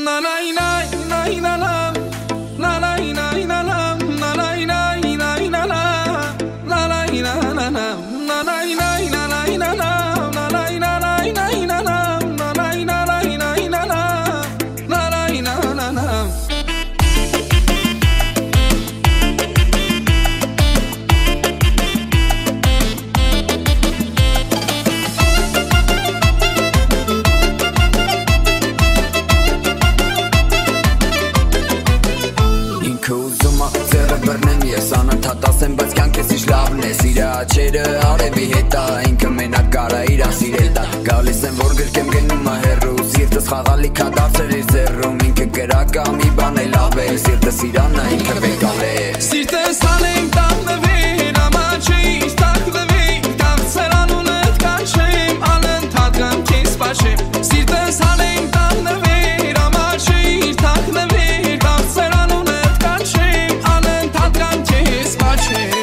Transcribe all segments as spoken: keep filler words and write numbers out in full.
Աչերը արևի հետա, ինքը մենակ կարա իրա սիրել տա Գալիս եմ որ գրկեմ գնում ա հեռու Սիրտս խաղալիք ա դարձել իր ձեռում Ինքը կրակա մի բան է լավ է Սիրտս իրանա ինքը վեկալ է Սիրտս անենք տաղնվիր Ամաչիս տաղնվիր Տաղցեր անունըտ կանչեմ Անընդհատ կամ քեզ պաշեմ Սիրտս անենք տաղնվիր Ամաչիս տաղնվիր Տաղցեր անունըտ կանչեմ Անընդհատ կամ քեզ պաշեմ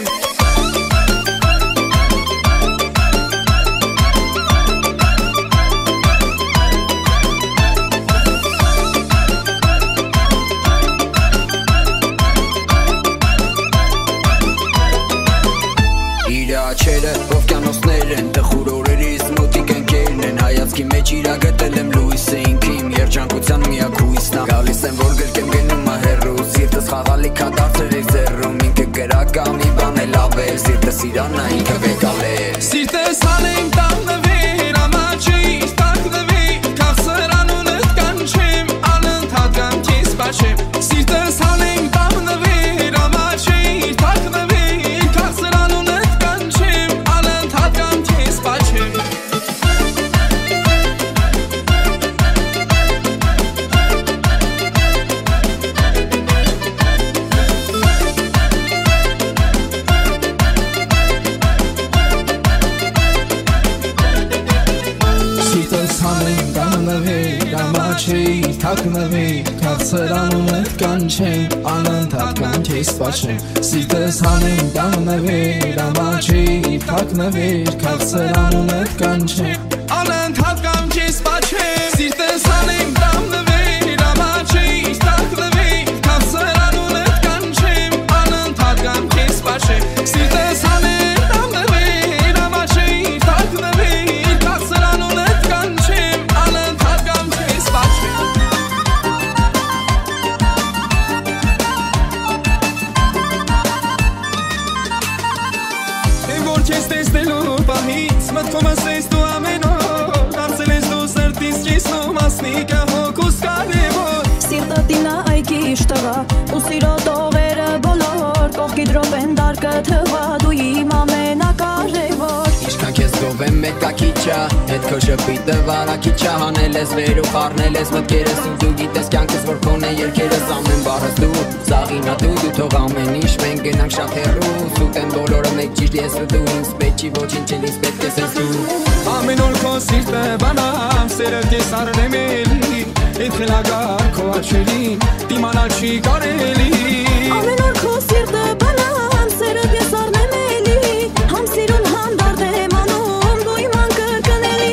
Աչերը ովկյանոսներ են տխուր օրերից մոտիկ ընկերն են Հայացքի մեջ իրա գտել եմ լույսը ինքիմ երջանկության միակ հույսն ա Գալիս եմ որ գրկեմ գնում ա հեռու Սիրտս խաղալիք ա դարձել իր ձեռում Ինքը կրակա մի բան է լավ է Սիրտս իրանա ինքը վեկալ է Սիրտս անենք տաղնվիր Ամաչիս տաղնվիր Քաղցր անունըտ կանչեմ Անընդհատ կամ քեզ պաշեմ Սիրտս անենք տաղնվիր Ամաչիս տաղնվիր Քաղցր անունըտ Թակնվիր, քաղցր անունըտ կանչեմ, անընդհատ կամ քեզ պաշեմ Սիրտս հանեմ տաղնվիր, ամաչիր, թակնվիր, քաղցր անունըտ կանչեմ, անընդհատ կամ քեզ պաշեմ Սիրտս հանեմ տաղնվիր, ամաչիր, թակնվիր, քաղցր անունըտ կանչեմ, անընդհատ կամ քեզ պաշեմ Սիրտս հանեմ տաղնվիր, ամաչիր, թակնվիր, քաղցր անունըտ կանչեմ, անընդհատ կամ քեզ պաշեմ Քեզ տեսնելու պահից մտքումս ես դու ամեն օր Դարձել ես դու սրտիս կիսնում ասնիկը հոգուս կարևոր Սիրտատինա այգիշ տղա ու սիրո տողերը բոլոր Կողքի դրով են դարկը թվա դու իմ ամենակարևոր Ինչքան քեզ գովեմ մեկակիչա Հետ քո շպիտը վարակիչա Հանել ես վեր ու խառնել ես մտքերս ու դու գիտես կյանքս որ քոն է երկերս ամեն բառս դու Զաղինա դու դու թող ամեն ինչ մենք գնանք շատ հեռու Սուտ են բոլորը մեկ ճիշտ ես ու դու ինձ պետք չի ոչինչ էլ ինձ պետք ես ես դու Ամեն օր քո սիրտը բանամ սերը քեզ առնեմ էլի Այդ խելագար քո աչքերին դիմանալ չի կարելի Ամեն օր քո սիրտը բանամ սերը քեզ առնեմ էլի Համ սիրուն համ դարդ եմ անում դու իմ անկրկնելի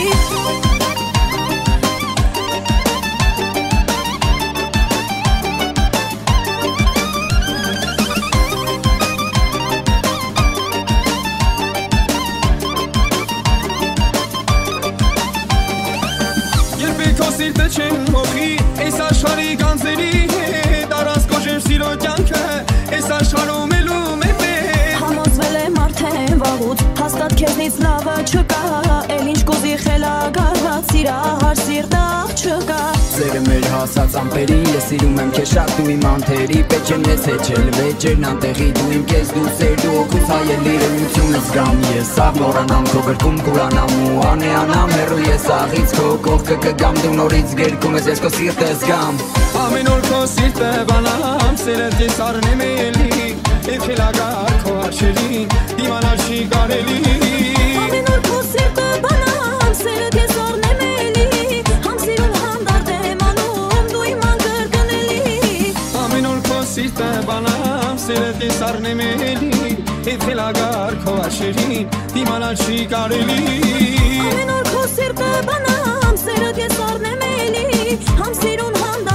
Սիրտը չեմ հողի, այս աշխարի գանձերի հետ Արաս կոժեմ սիրո կյանքը, այս աշխարում էլում է պետ Համոզվել եմ արդեն վաղուց, հաստատ քեզնից լավը չկա Էլ ինչ կուզի խելագարված սիրահար սիրտը չկա Ձերը մեր հասած ամպերի, ես սիրում եմ քեզ շատ դու իմ անթերի Պետք եմ ես հեչել վեճերն անտեղի դու իմ կեզ դու սեր դու օգուց հայելի ռելությունս գամ Ես սաղ մորանամ քո գրկում կուրանամ ու անեանամ հեռու ես աղից քո կողքը կգամ դու նորից գերկում ես ես քո սիրտս գամ Ամեն օր քո սիրտը բանամ սերդ ես առնեմ էլի Այդ խելագար քո աչքերին դիմանալ չի կարելի Ամեն օր քո սիրտը բանամ սերդ ես առնեմ էլի Համ սիրուն համ դարդ եմ անում դու իմ անկրկնելի Ամեն օր քո սիրտը բանամ սերդ ես առնեմ էլի Այդ խելագար քո աչքերին դիմանալ չի կարելի Ամեն օր քո սիրտը բանամ սերդ ես առնեմ էլի Համ սիրուն համ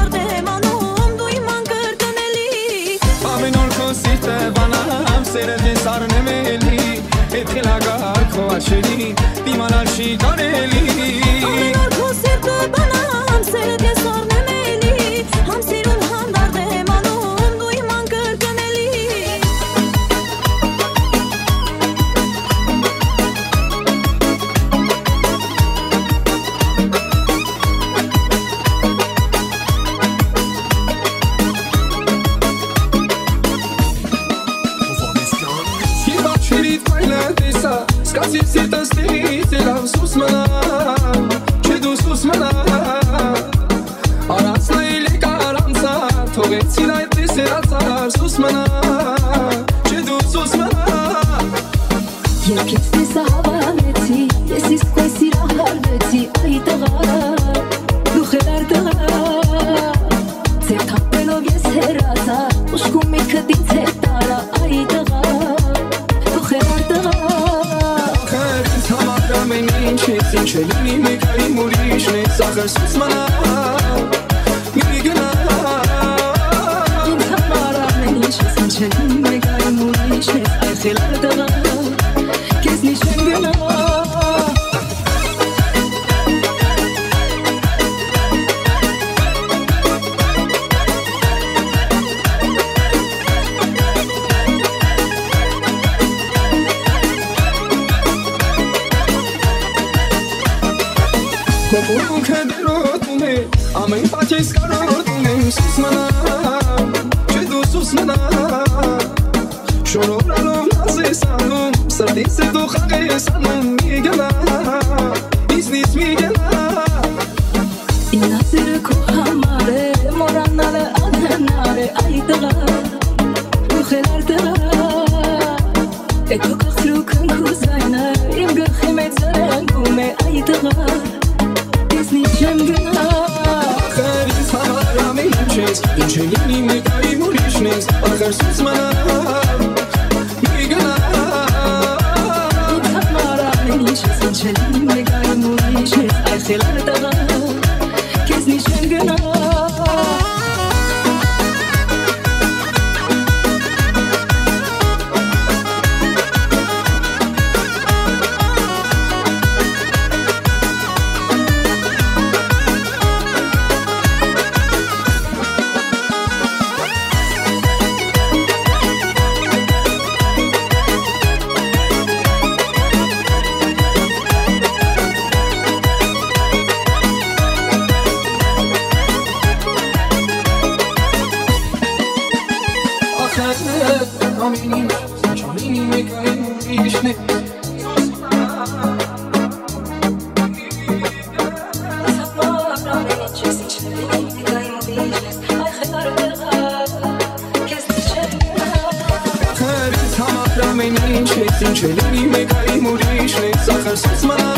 Աղեցին այդպես երացար Սուս մնա, չէ դու սուս մնա Երբ ես տեսա հավանեցի Ես իսկ կոյ սիրահարվեցի Այ տղա, դու խելար տղա Ձեր թապելով ես հերացա Ուշկում միտքդ ինձ հետ տարա Այ տղա, դու խելար տղա Ախր ինձ համար ամեն ինչ ես Ինչ է լինի մեկ այմ ուրիշն ես Ախր սուս մնա, մի գնա Ինձ համար ամեն ինչ ես Ինչ է լինի մեկ այմ ուրիշն ես Այ խելար տղա Քեզ նիշեն գնա Կոմունքը դրոտում է, ամեն պաչ ես կարոտում եմ Սուս մնա, չէ դու սուս մնա Շորորալով նազ ես անում, սրտից է դու խաղ ես անում Մի գնա, իզնից մի գնա Ինասերը քո համար է, մորանալը անհնար է Այ տղա, դու խելար տղա Է քո կղծրուքն քո զայնը, իմ գլխի մեջ զրանգում է Այ տղա Չեմ գնա Ախր ինձ համար ամեն ինչ ես Ինչ է լինի մեկ այմ ուրիշն ես Ախր սուս մնա, մի գնա Ինձ համար ամեն ինչ ես Ինչ է լինի մեկ այմ ուրիշն ես Այ խելար տղա Քեզնի չեմ գնա Ինչ է լինի մեկ այմ ուրիշն ես Ախր սուս մնա